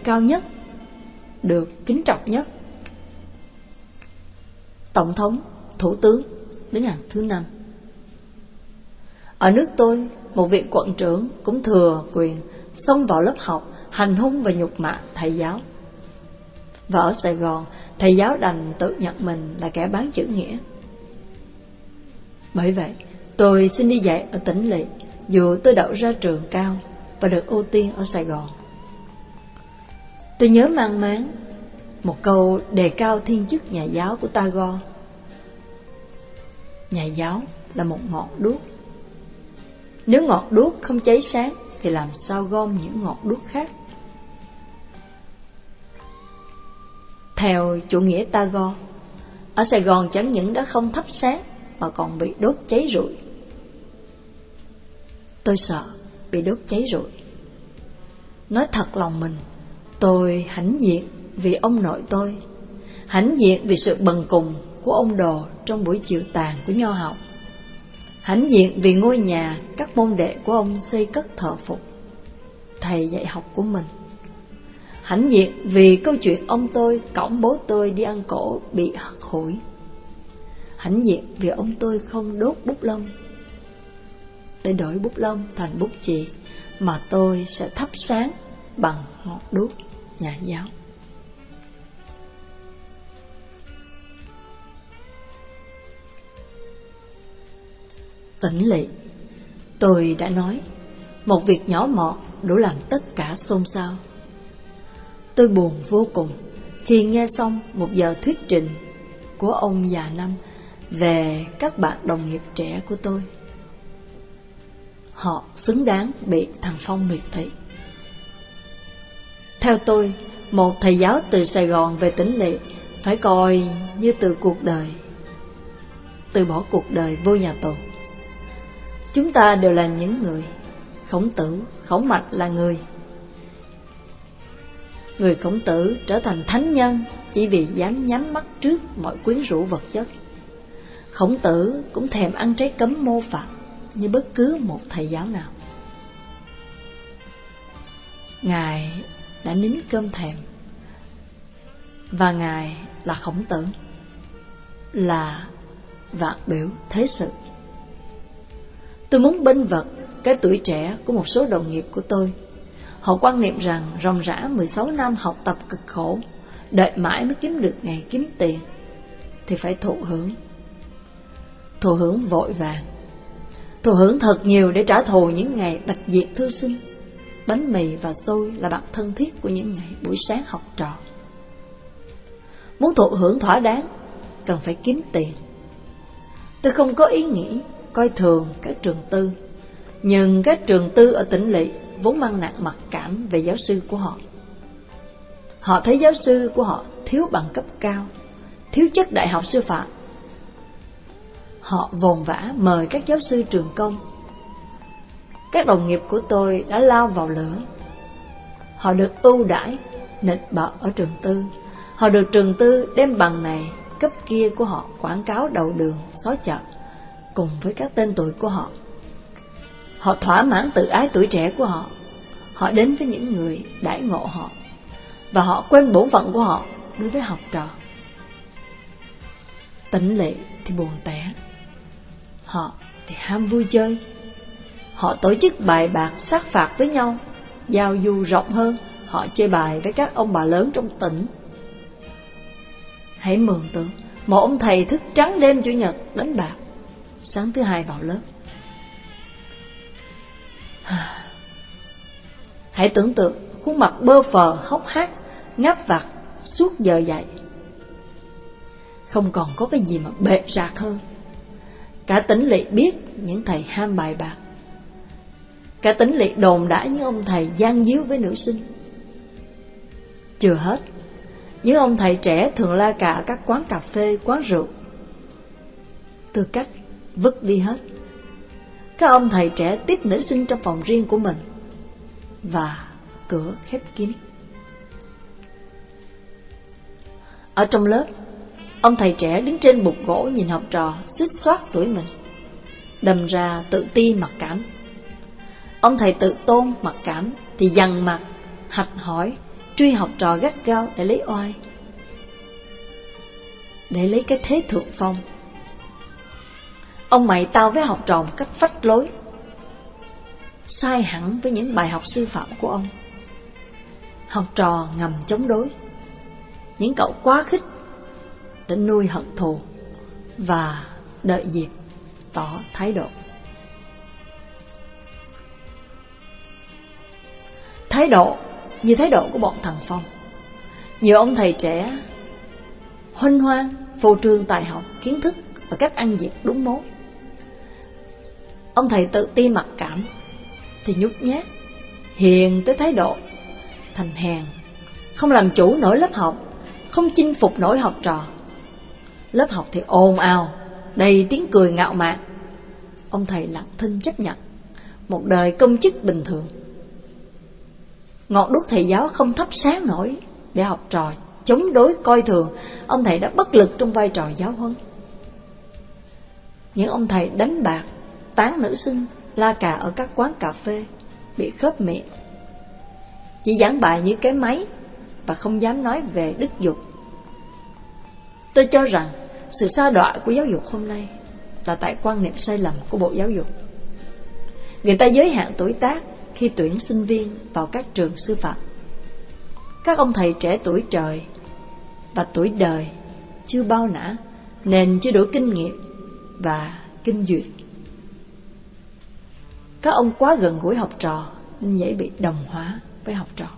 cao nhất, được kính trọng nhất. Tổng thống, thủ tướng đứng hàng thứ 5. Ở nước tôi, một vị quận trưởng cũng thừa quyền xông vào lớp học, hành hung và nhục mạ thầy giáo. Và ở Sài Gòn, thầy giáo đành tự nhận mình là kẻ bán chữ nghĩa. Bởi vậy, tôi xin đi dạy ở tỉnh lỵ, dù tôi đậu ra trường cao và được ưu tiên ở Sài Gòn. Tôi nhớ mang máng một câu đề cao thiên chức nhà giáo của Tagore. Nhà giáo là một ngọn đuốc. Nếu ngọn đuốc không cháy sáng thì làm sao gom những ngọn đuốc khác? Theo chủ nghĩa Tagore, ở Sài Gòn chẳng những đã không thắp sáng mà còn bị đốt cháy rụi. Tôi sợ bị đốt cháy rụi. Nói thật lòng mình, tôi hãnh diện vì ông nội tôi, hãnh diện vì sự bần cùng của ông Đồ trong buổi chiều tàn của nho học, hãnh diện vì ngôi nhà các môn đệ của ông xây cất thờ phụng thầy dạy học của mình, hãnh diện vì câu chuyện ông tôi cõng bố tôi đi ăn cỗ bị hất hủi, hãnh diện vì ông tôi không đốt bút lông để đổi bút lông thành bút chì mà tôi sẽ thắp sáng bằng ngọn đuốc nhà giáo. Tỉnh lỵ, tôi đã nói, một việc nhỏ mọn đủ làm tất cả xôn xao. Tôi buồn vô cùng khi nghe xong một giờ thuyết trình của ông già Năm về các bạn đồng nghiệp trẻ của tôi. Họ xứng đáng bị thằng Phong miệt thị. Theo tôi, một thầy giáo từ Sài Gòn về tỉnh lỵ phải coi như từ bỏ cuộc đời vô nhà tù. Chúng ta đều là những người. Khổng Tử, Khổng Mạch là người. Người Khổng Tử trở thành thánh nhân chỉ vì dám nhắm mắt trước mọi quyến rũ vật chất. Khổng Tử cũng thèm ăn trái cấm mô phạm như bất cứ một thầy giáo nào. Ngài đã nín cơm thèm, và Ngài là Khổng Tử, là vạn biểu thế sự. Tôi muốn bênh vực cái tuổi trẻ của một số đồng nghiệp của tôi. Họ quan niệm rằng ròng rã 16 năm học tập cực khổ, đợi mãi mới kiếm được ngày kiếm tiền thì phải thụ hưởng vội vàng, thụ hưởng thật nhiều để trả thù những ngày bạch diệt thư sinh. Bánh mì và xôi là bạn thân thiết của những ngày buổi sáng học trò. Muốn thụ hưởng thỏa đáng cần phải kiếm tiền. Tôi không có ý nghĩ coi thường các trường tư, nhưng các trường tư ở tỉnh lỵ vốn mang nặng mặc cảm về giáo sư của họ. Họ thấy giáo sư của họ thiếu bằng cấp cao, thiếu chất đại học sư phạm. Họ vồn vã mời các giáo sư trường công. Các đồng nghiệp của tôi đã lao vào lửa. Họ được ưu đãi, nịnh bợ ở trường tư. Họ được trường tư đem bằng này, cấp kia của họ quảng cáo đầu đường, xó chợ, cùng với các tên tuổi của họ. Họ thỏa mãn tự ái tuổi trẻ của họ. Họ đến với những người đãi ngộ họ, và họ quên bổn phận của họ đối với học trò. Tỉnh lỵ thì buồn tẻ, họ thì ham vui chơi. Họ tổ chức bài bạc sát phạt với nhau. Giao du rộng hơn, họ chơi bài với các ông bà lớn trong tỉnh. Hãy mường tượng một ông thầy thức trắng đêm Chủ nhật đánh bạc, sáng thứ Hai vào lớp. Hãy tưởng tượng khuôn mặt bơ phờ, hốc hác, ngáp vặt suốt giờ dạy. Không còn có cái gì mà bệ rạc hơn. Cả tỉnh lỵ biết những thầy ham bài bạc. Cả tỉnh lỵ đồn đãi những ông thầy gian díu với nữ sinh. Chưa hết, những ông thầy trẻ thường la cà các quán cà phê, quán rượu. Tư cách vứt đi hết. Các ông thầy trẻ tiếp nữ sinh trong phòng riêng của mình, và cửa khép kín. Ở trong lớp, ông thầy trẻ đứng trên bục gỗ nhìn học trò xuýt xoát tuổi mình, đâm ra tự ti mặc cảm. Ông thầy tự tôn mặc cảm thì dằn mặt, hạch hỏi, truy học trò gắt gao để lấy oai, để lấy cái thế thượng phong. Ông mày tao với học trò một cách phách lối, sai hẳn với những bài học sư phạm của ông. Học trò ngầm chống đối. Những cậu quá khích đã nuôi hận thù và đợi dịp tỏ thái độ. Thái độ như thái độ của bọn thằng Phong. Nhiều ông thầy trẻ huênh hoang phô trương tài học, kiến thức và cách ăn diện đúng mốt. Ông thầy tự ti mặc cảm thì nhút nhát, hiền tới thái độ thành hèn, không làm chủ nổi lớp học, không chinh phục nổi học trò. Lớp học thì ồn ào, đầy tiếng cười ngạo mạn. Ông thầy lặng thinh chấp nhận một đời công chức bình thường. Ngọn đuốc thầy giáo không thắp sáng nổi để học trò chống đối coi thường. Ông thầy đã bất lực trong vai trò giáo huấn. Những ông thầy đánh bạc, tán nữ sinh, la cà ở các quán cà phê, bị khớp miệng, chỉ giảng bài như cái máy và không dám nói về đức dục. Tôi cho rằng sự sa đọa của giáo dục hôm nay là tại quan niệm sai lầm của Bộ Giáo dục. Người ta giới hạn tuổi tác khi tuyển sinh viên vào các trường sư phạm. Các ông thầy trẻ tuổi trời và tuổi đời chưa bao nã, nên chưa đủ kinh nghiệm và kinh duyệt. Các ông quá gần gũi học trò nên dễ bị đồng hóa với học trò.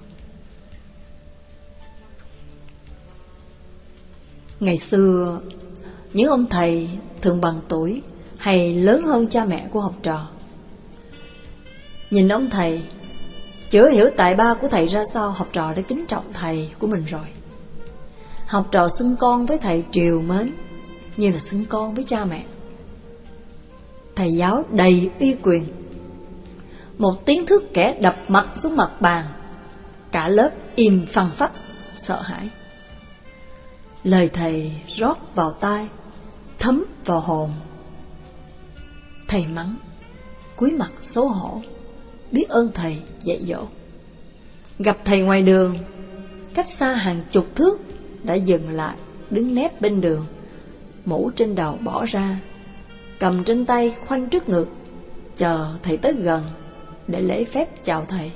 Ngày xưa, những ông thầy thường bằng tuổi hay lớn hơn cha mẹ của học trò. Nhìn ông thầy, chưa hiểu tài ba của thầy ra sao, học trò đã kính trọng thầy của mình rồi. Học trò xưng con với thầy triều mến như là xưng con với cha mẹ. Thầy giáo đầy uy quyền. Một tiếng thước kẻ đập mạnh xuống mặt bàn, cả lớp im phăng phắc, sợ hãi. Lời thầy rót vào tai, thấm vào hồn. Thầy mắng, cúi mặt xấu hổ, biết ơn thầy dạy dỗ. Gặp thầy ngoài đường, cách xa hàng chục thước, đã dừng lại, đứng nép bên đường, mũ trên đầu bỏ ra, cầm trên tay khoanh trước ngực, chờ thầy tới gần để lễ phép chào thầy.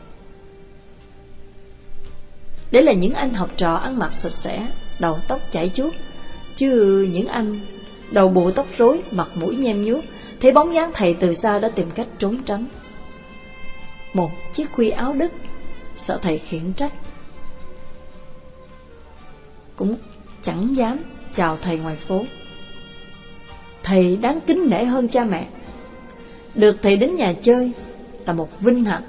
Đấy là những anh học trò ăn mặc sạch sẽ, đầu tóc chảy chuốt. Chứ những anh đầu bù tóc rối, mặt mũi nhem nhuốc, thấy bóng dáng thầy từ xa đã tìm cách trốn tránh. Một chiếc khuy áo đứt, sợ thầy khiển trách, cũng chẳng dám chào thầy ngoài phố. Thầy đáng kính nể hơn cha mẹ. Được thầy đến nhà chơi là một vinh hạnh.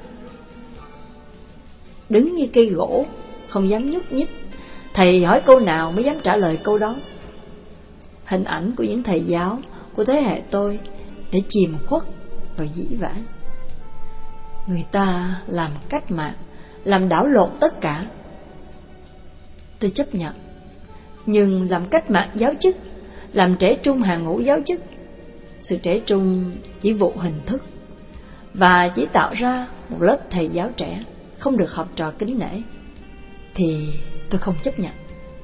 Đứng như cây gỗ, không dám nhúc nhích, thầy hỏi câu nào mới dám trả lời câu đó. Hình ảnh của những thầy giáo của thế hệ tôi để chìm khuất vào dĩ vãng. Người ta làm cách mạng, làm đảo lộn tất cả. Tôi chấp nhận. Nhưng làm cách mạng giáo chức, làm trẻ trung hàng ngũ giáo chức, sự trẻ trung chỉ vụ hình thức, và chỉ tạo ra một lớp thầy giáo trẻ không được học trò kính nể, thì tôi không chấp nhận.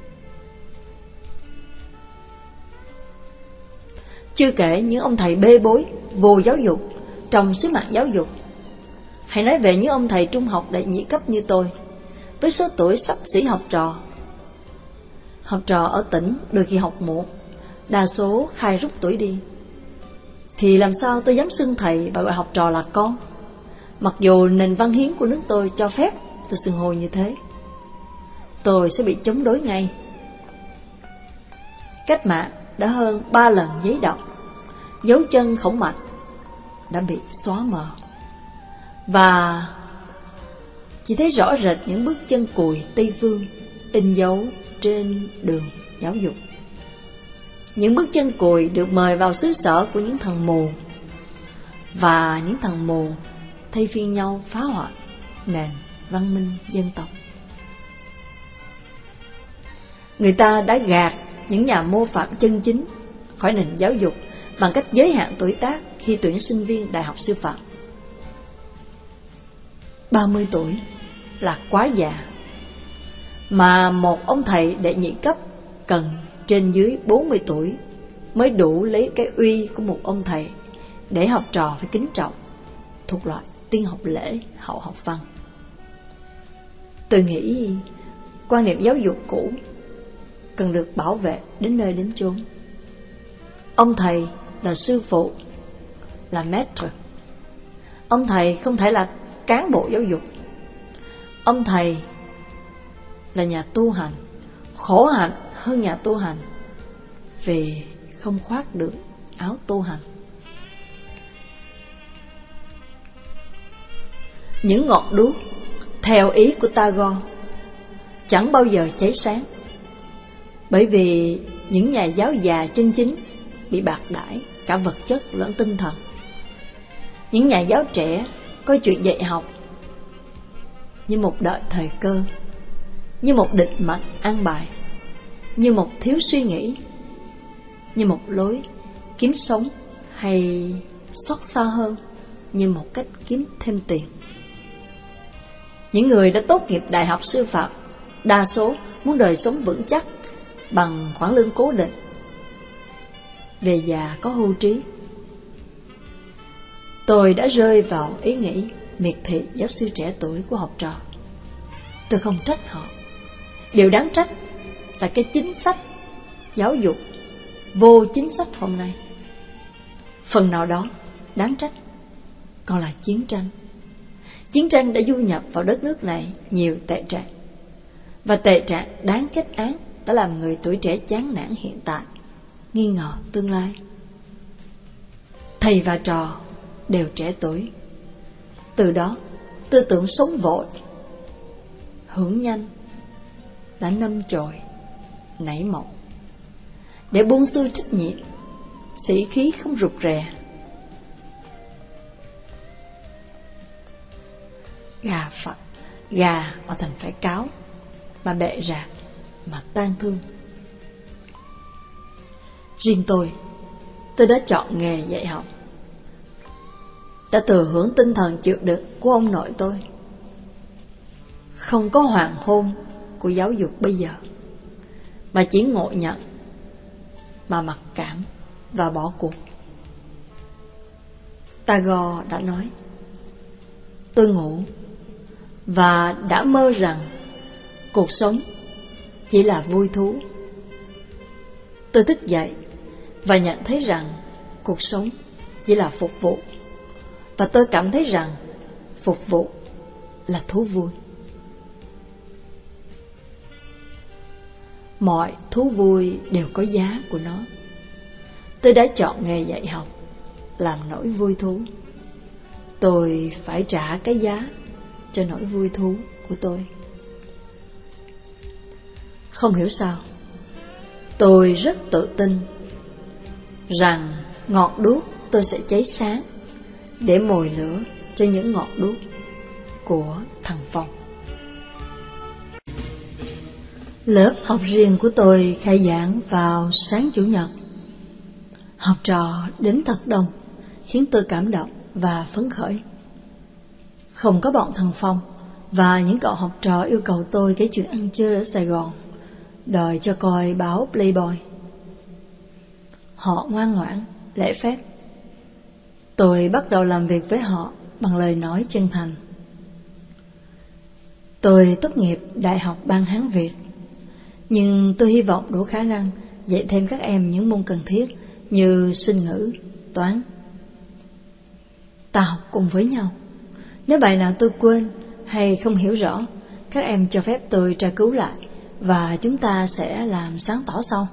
Chưa kể những ông thầy bê bối, vô giáo dục trong sứ mạng giáo dục. Hãy nói về những ông thầy trung học đệ nhị cấp như tôi, với số tuổi xấp xỉ học trò. Học trò ở tỉnh đôi khi học muộn, đa số khai rút tuổi đi. Thì làm sao tôi dám xưng thầy và gọi học trò là con, mặc dù nền văn hiến của nước tôi cho phép tôi xưng hô như thế. Tôi sẽ bị chống đối ngay. Cách mạng đã hơn 3 lần giấy động, dấu chân khổng mạch đã bị xóa mờ, và chỉ thấy rõ rệt những bước chân cùi Tây Phương in dấu trên đường giáo dục. Những bước chân cùi được mời vào xứ sở của những thằng mù, và những thằng mù thay phiên nhau phá hoại nền văn minh dân tộc. Người ta đã gạt những nhà mô phạm chân chính khỏi nền giáo dục bằng cách giới hạn tuổi tác khi tuyển sinh viên đại học sư phạm. 30 tuổi là quá già. mà một ông thầy đệ nhị cấp cần trên dưới 40 tuổi mới đủ lấy cái uy của một ông thầy để học trò phải kính trọng, thuộc loại tiên học lễ, hậu học văn. Tôi nghĩ quan niệm giáo dục cũ cần được bảo vệ đến nơi đến chốn. Ông thầy là sư phụ, là maître. Ông thầy không thể là cán bộ giáo dục. Ông thầy là nhà tu hành, khổ hạnh hơn nhà tu hành vì không khoác được áo tu hành. Những ngọn đuốc theo ý của Tagore chẳng bao giờ cháy sáng, bởi vì những nhà giáo già chân chính bị bạc đãi cả vật chất lẫn tinh thần. Những nhà giáo trẻ coi chuyện dạy học như một đợi thời cơ, như một định mệnh an bài, như một thiếu suy nghĩ, như một lối kiếm sống, hay xót xa hơn, như một cách kiếm thêm tiền. Những người đã tốt nghiệp đại học sư phạm đa số muốn đời sống vững chắc bằng khoản lương cố định, về già có hưu trí. Tôi đã rơi vào ý nghĩ miệt thị giáo sư trẻ tuổi của học trò. Tôi không trách họ. Điều đáng trách là cái chính sách giáo dục vô chính sách hôm nay. Phần nào đó đáng trách còn là chiến tranh. Chiến tranh đã du nhập vào đất nước này nhiều tệ trạng, và tệ trạng đáng kết án đã làm người tuổi trẻ chán nản hiện tại, nghi ngờ tương lai. Thầy và trò đều trẻ tuổi. Từ đó tư tưởng sống vội, hưởng nhanh đã nâm chồi nảy mộng. Để buông xuôi trách nhiệm, sĩ khí không rụt rè. Gà mà thành phải cáo, mà bệ rạc mà tang thương. Riêng tôi đã chọn nghề dạy học, đã thừa hưởng tinh thần chịu đựng của ông nội tôi. Không có hoàng hôn của giáo dục bây giờ, mà chỉ ngộ nhận, mà mặc cảm và bỏ cuộc. Tagore đã nói, tôi ngủ và đã mơ rằng cuộc sống chỉ là vui thú. Tôi thức dậy và nhận thấy rằng cuộc sống chỉ là phục vụ, và tôi cảm thấy rằng phục vụ là thú vui. Mọi thú vui đều có giá của nó. Tôi đã chọn nghề dạy học làm nỗi vui thú. Tôi phải trả cái giá cho nỗi vui thú của tôi. Không hiểu sao, tôi rất tự tin rằng ngọn đuốc tôi sẽ cháy sáng để mồi lửa cho những ngọn đuốc của thằng Phong. Lớp học riêng của tôi khai giảng vào sáng Chủ nhật. Học trò đến thật đông, khiến tôi cảm động và phấn khởi. Không có bọn thằng Phong và những cậu học trò yêu cầu tôi kể chuyện ăn chơi ở Sài Gòn, đòi cho coi báo Playboy. Họ ngoan ngoãn, lễ phép. Tôi bắt đầu làm việc với họ bằng lời nói chân thành. Tôi tốt nghiệp Đại học Ban Hán Việt, nhưng tôi hy vọng đủ khả năng dạy thêm các em những môn cần thiết như sinh ngữ, toán. Ta học cùng với nhau. Nếu bài nào tôi quên hay không hiểu rõ, các em cho phép tôi tra cứu lại và chúng ta sẽ làm sáng tỏ sau.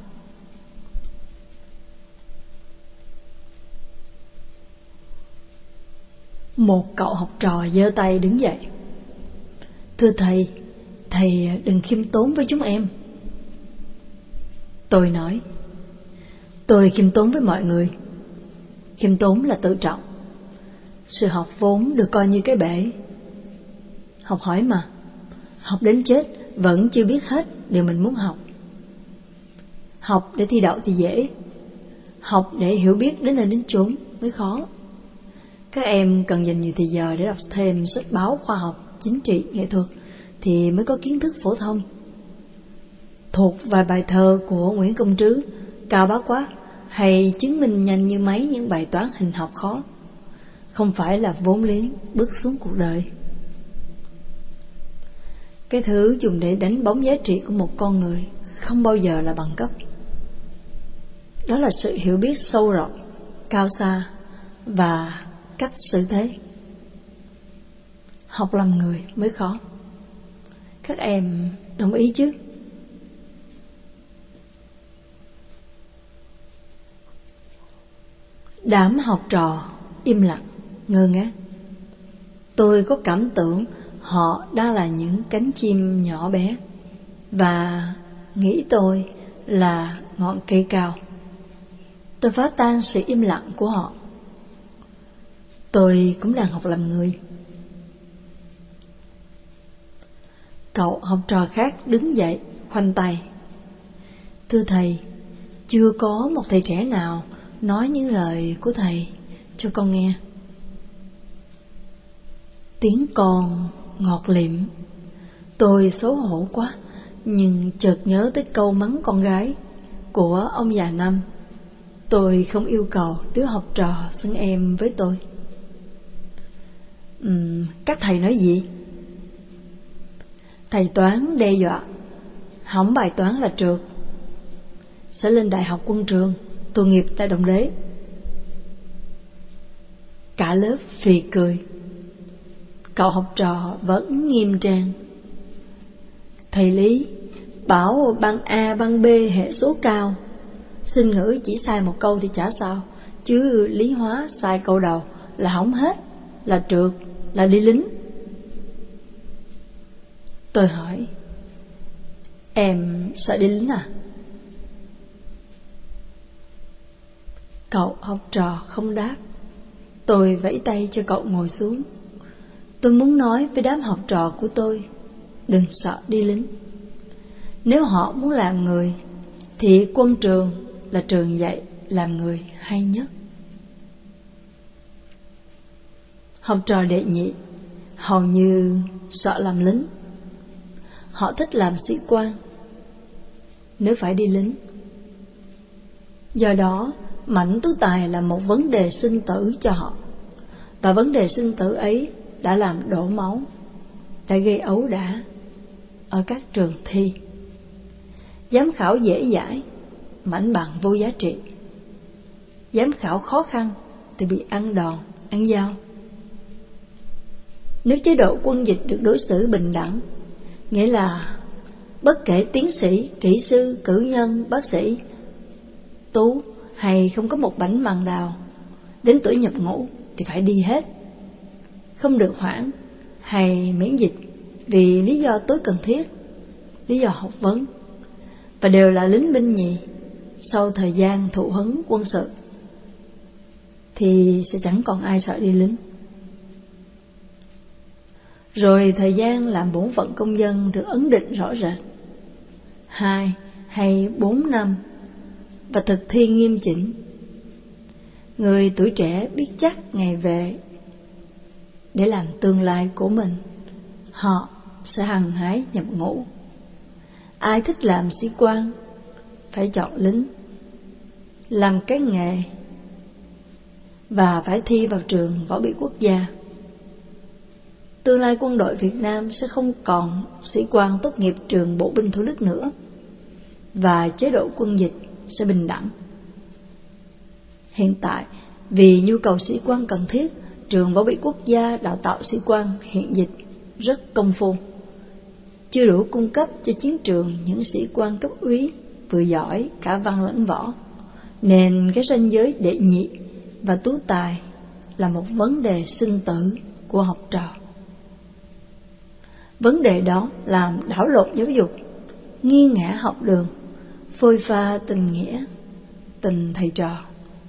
Một cậu học trò giơ tay đứng dậy. Thưa thầy, thầy đừng khiêm tốn với chúng em. Tôi nói, tôi khiêm tốn với mọi người. Khiêm tốn là tự trọng. Sự học vốn được coi như cái bể. Học hỏi mà, học đến chết vẫn chưa biết hết điều mình muốn học. Học để thi đậu thì dễ, học để hiểu biết đến nơi đến chốn mới khó. Các em cần dành nhiều thời giờ để đọc thêm sách báo khoa học, chính trị, nghệ thuật thì mới có kiến thức phổ thông thuộc vài bài thơ của Nguyễn Công Trứ, Cao Bá Quát, hay chứng minh nhanh như máy những bài toán hình học khó, không phải là vốn liếng bước xuống cuộc đời. Cái thứ dùng để đánh bóng giá trị của một con người không bao giờ là bằng cấp. Đó là sự hiểu biết sâu rộng, cao xa và cách xử thế. Học làm người mới khó. Các em đồng ý chứ? Đám học trò im lặng, ngơ ngác. Tôi có cảm tưởng họ đang là những cánh chim nhỏ bé và nghĩ tôi là ngọn cây cao. Tôi phá tan sự im lặng của họ. Tôi cũng đang học làm người. Cậu học trò khác đứng dậy, khoanh tay. Thưa thầy, chưa có một thầy trẻ nào nói những lời của thầy cho con nghe. Tiếng con ngọt lịm. Tôi xấu hổ quá, nhưng chợt nhớ tới câu mắng con gái của ông già Năm. Tôi không yêu cầu đứa học trò xưng em với tôi. Các thầy nói gì? Thầy toán đe dọa, hỏng bài toán là trượt, sẽ lên đại học quân trường, tu nghiệp tại Đồng Đế. Cả lớp phì cười. Cậu học trò vẫn nghiêm trang. Thầy Lý bảo băng A băng B hệ số cao, sinh ngữ chỉ sai một câu thì chả sao, chứ lý hóa sai câu đầu là hỏng hết, là trượt, là đi lính. Tôi hỏi, em sợ đi lính à? Cậu học trò không đáp. Tôi vẫy tay cho cậu ngồi xuống. Tôi muốn nói với đám học trò của tôi, đừng sợ đi lính. Nếu họ muốn làm người, thì quân trường là trường dạy làm người hay nhất. Học trò đệ nhị hầu như sợ làm lính. Họ thích làm sĩ quan nếu phải đi lính. Do đó, mảnh tú tài là một vấn đề sinh tử cho họ. Và vấn đề sinh tử ấy đã làm đổ máu, đã gây ấu đả ở các trường thi. Giám khảo dễ dãi, mảnh bằng vô giá trị. Giám khảo khó khăn thì bị ăn đòn, ăn dao. Nếu chế độ quân dịch được đối xử bình đẳng, nghĩa là bất kể tiến sĩ, kỹ sư, cử nhân, bác sĩ, tú hay không có một bảnh màng đào, đến tuổi nhập ngũ thì phải đi hết, không được hoãn hay miễn dịch vì lý do tối cần thiết, lý do học vấn, và đều là lính binh nhì sau thời gian thụ huấn quân sự, thì sẽ chẳng còn ai sợ đi lính. Rồi thời gian làm bổn phận công dân được ấn định rõ rệt, 2 hay 4 năm, và thực thi nghiêm chỉnh. Người tuổi trẻ biết chắc ngày về để làm tương lai của mình, họ sẽ hăng hái nhập ngũ. Ai thích làm sĩ quan phải chọn lính, làm cái nghề và phải thi vào trường võ bị quốc gia. Tương lai quân đội Việt Nam sẽ không còn sĩ quan tốt nghiệp trường bộ binh Thủ Đức nữa, và chế độ quân dịch sẽ bình đẳng. Hiện tại, vì nhu cầu sĩ quan cần thiết, trường võ bị quốc gia đào tạo sĩ quan hiện dịch rất công phu, chưa đủ cung cấp cho chiến trường những sĩ quan cấp úy vừa giỏi cả văn lẫn võ, nên cái ranh giới đệ nhị và tú tài là một vấn đề sinh tử của học trò. Vấn đề đó làm đảo lộn giáo dục, nghiêng ngã học đường, phôi pha tình nghĩa, tình thầy trò.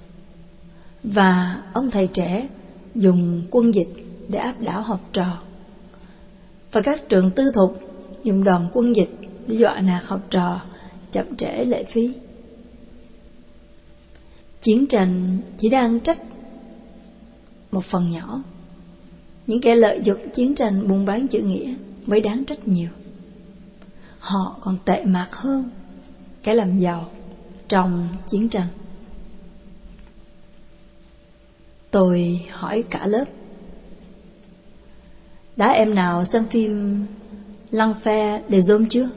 Và ông thầy trẻ dùng quân dịch để áp đảo học trò, và các trường tư thục dùng đòn quân dịch để dọa nạt học trò chậm trễ lệ phí. Chiến tranh chỉ đang trách một phần nhỏ, những kẻ lợi dụng chiến tranh buôn bán chữ nghĩa mới đáng trách nhiều. họ còn tệ mạc hơn kẻ làm giàu trong chiến tranh. Tôi hỏi cả lớp: đã em nào xem phim L'Enfer des Hommes chưa?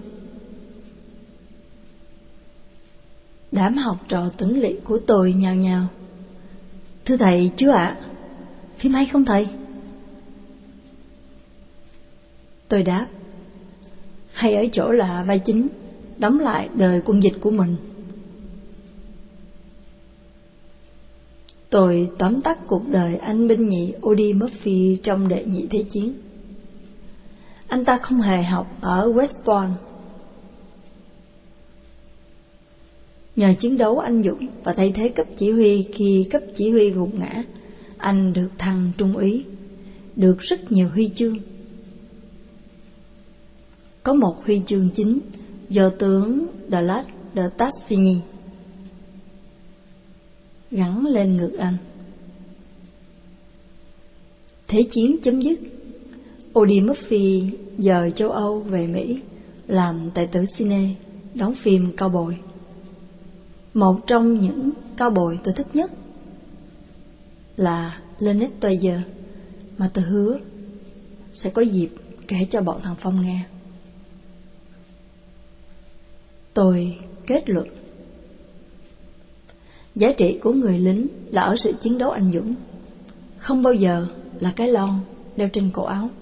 Đám học trò tuấn lỵ của tôi nhao nhao: thưa thầy, chưa ạ. Phim hay không thầy? Tôi đáp: hay ở chỗ là vai chính đóng lại đời quân dịch của mình. Tôi tóm tắt cuộc đời anh binh nhị Audie Murphy trong đệ nhị thế chiến. Anh ta không hề học ở West Point. Nhờ chiến đấu anh dũng và thay thế cấp chỉ huy khi cấp chỉ huy gục ngã, anh được thăng trung úy, được rất nhiều huy chương. Có một huy chương chính do tướng de Lac de Tassigny gắn lên ngực anh. Thế chiến chấm dứt, Audie Murphy dời châu Âu về Mỹ làm tài tử cine, đóng phim cao bồi. Một trong những cao bồi tôi thích nhất là Lynette Toyer, mà tôi hứa sẽ có dịp kể cho bọn thằng Phong nghe. Tôi kết luận: giá trị của người lính là ở sự chiến đấu anh dũng, không bao giờ là cái lon đeo trên cổ áo.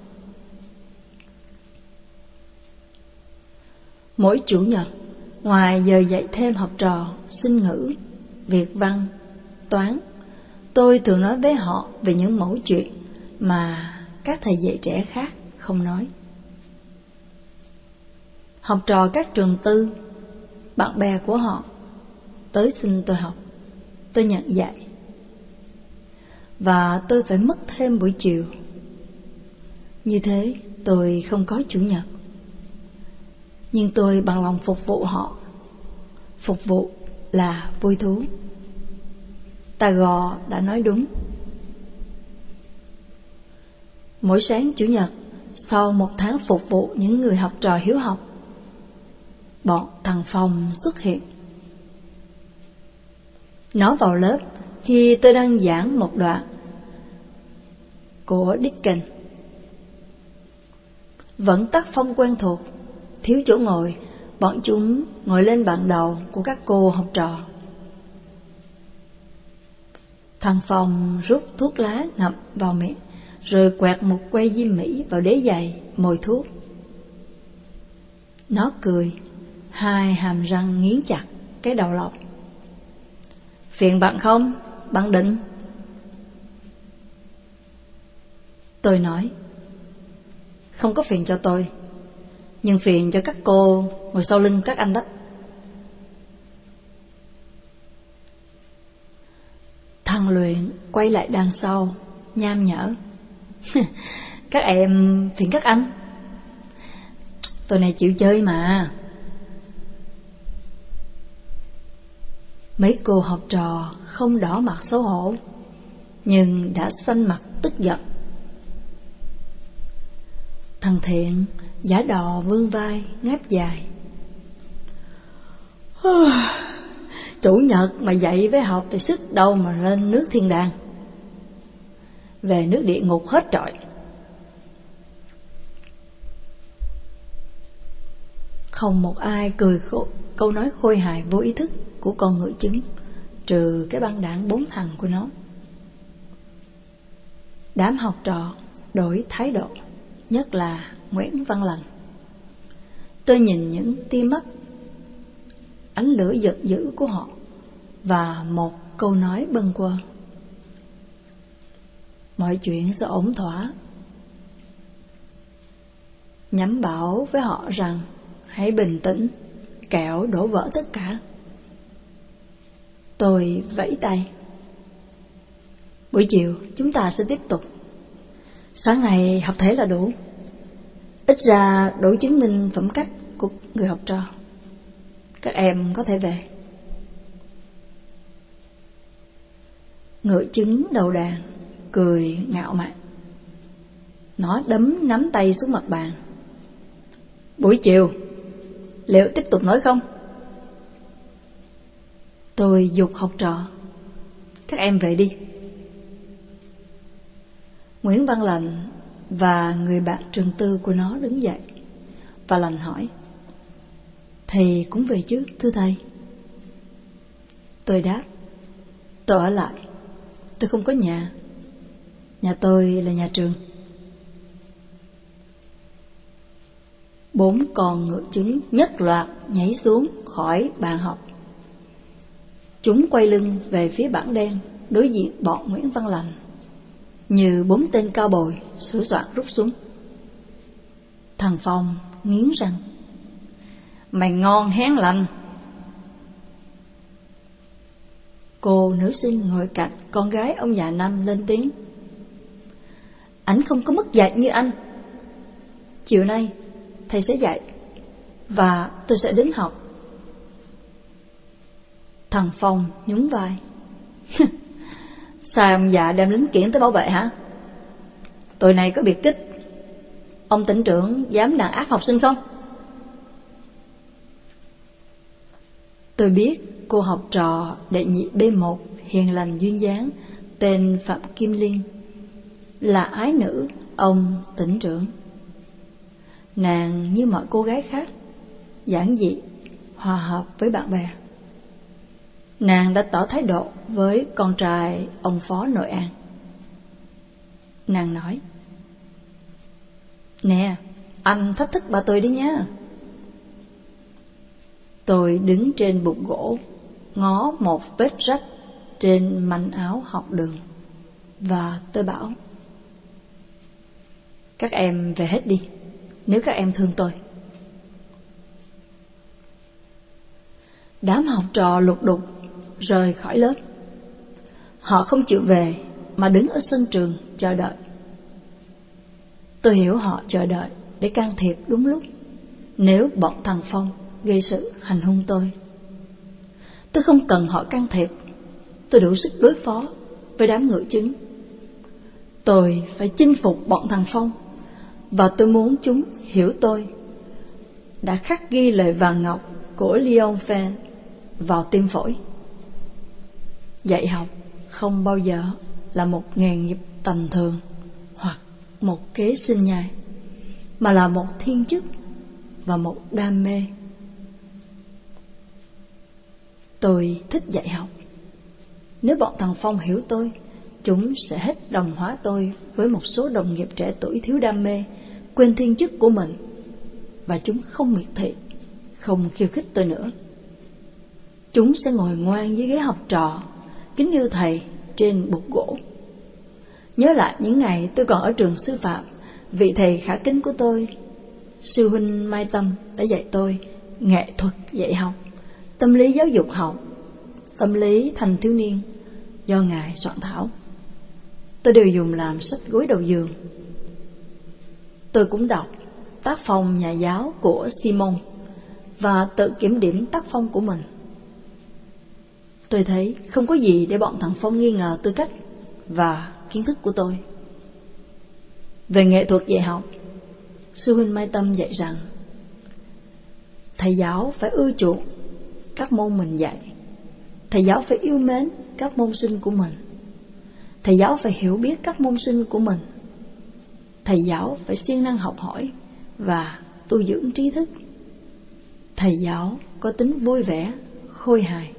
Mỗi chủ nhật, ngoài giờ dạy thêm học trò sinh ngữ, Việt văn, toán, tôi thường nói với họ về những mẩu chuyện mà các thầy dạy trẻ khác không nói. Học trò các trường tư, bạn bè của họ tới xin tôi học, tôi nhận dạy, và tôi phải mất thêm buổi chiều. Như thế tôi không có chủ nhật, nhưng tôi bằng lòng phục vụ họ. Phục vụ là vui thú. Tagore đã nói đúng. Mỗi sáng chủ nhật, sau một tháng phục vụ những người học trò hiếu học, bọn thằng Phong xuất hiện. Nó vào lớp khi tôi đang giảng một đoạn của Dickens. Vẫn tác phong quen thuộc, thiếu chỗ ngồi, bọn chúng ngồi lên bàn đầu của các cô học trò. Thằng Phong rút thuốc lá ngậm vào miệng, rồi quẹt một que diêm mỹ vào đế giày mồi thuốc. Nó cười, hai hàm răng nghiến chặt cái đầu lọc. Phiền bạn không, bạn Định? Tôi nói: không có phiền cho tôi, nhưng phiền cho các cô ngồi sau lưng các anh đó. Thằng Luyện quay lại đằng sau, nham nhở: các em phiền các anh. Tôi này chịu chơi mà. Mấy cô học trò không đỏ mặt xấu hổ, nhưng đã xanh mặt tức giận. Thằng Thiện giả đò vươn vai ngáp dài: chủ nhật mà dạy với học thì sức đâu mà lên nước thiên đàng, về nước địa ngục hết trọi. Không một ai cười câu nói khôi hài vô ý thức của con ngựa chứng, trừ cái băng đảng 4 thằng của nó. Đám học trò đổi thái độ, nhất là Nguyễn Văn Lành. Tôi nhìn những tia mắt, ánh lửa giật dữ của họ, và một câu nói bâng quơ: mọi chuyện sẽ ổn thỏa. Nhắm bảo với họ rằng hãy bình tĩnh, kẻo đổ vỡ tất cả. Tôi vẫy tay: buổi chiều chúng ta sẽ tiếp tục. Sáng nay học thể là đủ, ít ra đủ chứng minh phẩm cách của người học trò. Các em có thể về. Ngựa chứng đầu đàn cười ngạo mạn. Nó đấm nắm tay xuống mặt bàn: buổi chiều liệu tiếp tục nói không? Tôi giục học trò: các em về đi. Nguyễn Văn Lành và người bạn trường tư của nó đứng dậy, và Lành hỏi: thầy cũng về chứ, thưa thầy? Tôi đáp: tôi ở lại, tôi không có nhà. Nhà tôi là nhà trường. 4 con ngựa trứng nhất loạt nhảy xuống khỏi bàn học. Chúng quay lưng về phía bảng đen đối diện bọn Nguyễn Văn Lành, như 4 tên cao bồi sửa soạn rút súng. Thằng Phong nghiến răng: mày ngon hén Lành. Cô nữ sinh ngồi cạnh con gái ông già Năm lên tiếng: ảnh không có mất dạy như anh. Chiều nay thầy sẽ dạy, và tôi sẽ đến học. Thằng Phong nhún vai: sao ông già đem lính kiển tới bảo vệ hả? Tội này có biệt kích. Ông tỉnh trưởng dám đàn áp học sinh không? Tôi biết cô học trò đệ nhị B1 hiền lành duyên dáng tên Phạm Kim Liên là ái nữ ông tỉnh trưởng. Nàng như mọi cô gái khác, giản dị, hòa hợp với bạn bè. Nàng đã tỏ thái độ với con trai ông phó Nội An. Nàng nói: nè, anh thách thức bà tôi đi nhá. Tôi đứng trên bục gỗ, ngó một vết rách trên manh áo học đường, và tôi bảo: các em về hết đi, nếu các em thương tôi. Đám học trò lục đục rời khỏi lớp. Họ không chịu về mà đứng ở sân trường chờ đợi. Tôi hiểu họ chờ đợi để can thiệp đúng lúc nếu bọn thằng Phong gây sự hành hung tôi. Tôi không cần họ can thiệp, tôi đủ sức đối phó với đám ngựa trứng. Tôi phải chinh phục bọn thằng Phong, và tôi muốn chúng hiểu tôi đã khắc ghi lời vàng ngọc của Leon Fan vào tim phổi. Dạy học không bao giờ là một nghề nghiệp tầm thường hoặc một kế sinh nhai, mà là một thiên chức và một đam mê. Tôi thích dạy học. Nếu bọn thằng Phong hiểu tôi, chúng sẽ hết đồng hóa tôi với một số đồng nghiệp trẻ tuổi thiếu đam mê, quên thiên chức của mình, và chúng không miệt thị, không khiêu khích tôi nữa. Chúng sẽ ngồi ngoan dưới ghế học trò, kính yêu thầy trên bục gỗ. Nhớ lại những ngày tôi còn ở trường sư phạm, vị thầy khả kính của tôi, sư huynh Mai Tâm, đã dạy tôi nghệ thuật dạy học, tâm lý giáo dục học, tâm lý thanh thiếu niên do ngài soạn thảo. Tôi đều dùng làm sách gối đầu giường. Tôi cũng đọc tác phong nhà giáo của Simon và tự kiểm điểm tác phong của mình. Tôi thấy không có gì để bọn thằng Phong nghi ngờ tư cách và kiến thức của tôi. Về nghệ thuật dạy học, sư huynh Mai Tâm dạy rằng thầy giáo phải ưa chuộng các môn mình dạy. Thầy giáo phải yêu mến các môn sinh của mình. Thầy giáo phải hiểu biết các môn sinh của mình. Thầy giáo phải siêng năng học hỏi và tu dưỡng trí thức. Thầy giáo có tính vui vẻ, khôi hài.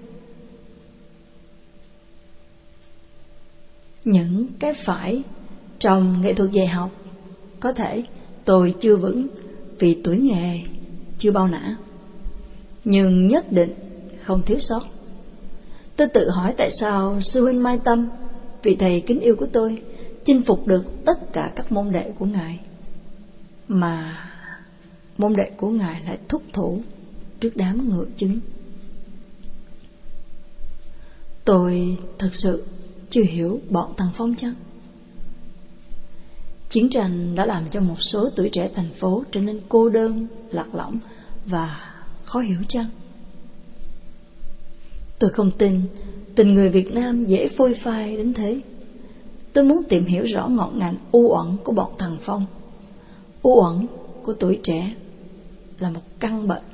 Những cái phải trong nghệ thuật dạy học có thể tôi chưa vững vì tuổi nghề chưa bao nã, nhưng nhất định không thiếu sót. Tôi tự hỏi tại sao sư huynh Mai Tâm, vị thầy kính yêu của tôi, chinh phục được tất cả các môn đệ của ngài, mà môn đệ của ngài lại thúc thủ trước đám ngựa trứng. Tôi thật sự chưa hiểu bọn thằng Phong chăng? Chiến tranh đã làm cho một số tuổi trẻ thành phố trở nên cô đơn, lạc lõng và khó hiểu chăng? Tôi không tin tình người Việt Nam dễ phôi phai đến thế. Tôi muốn tìm hiểu rõ ngọn ngành u uẩn của bọn thằng Phong. U uẩn của tuổi trẻ là một căn bệnh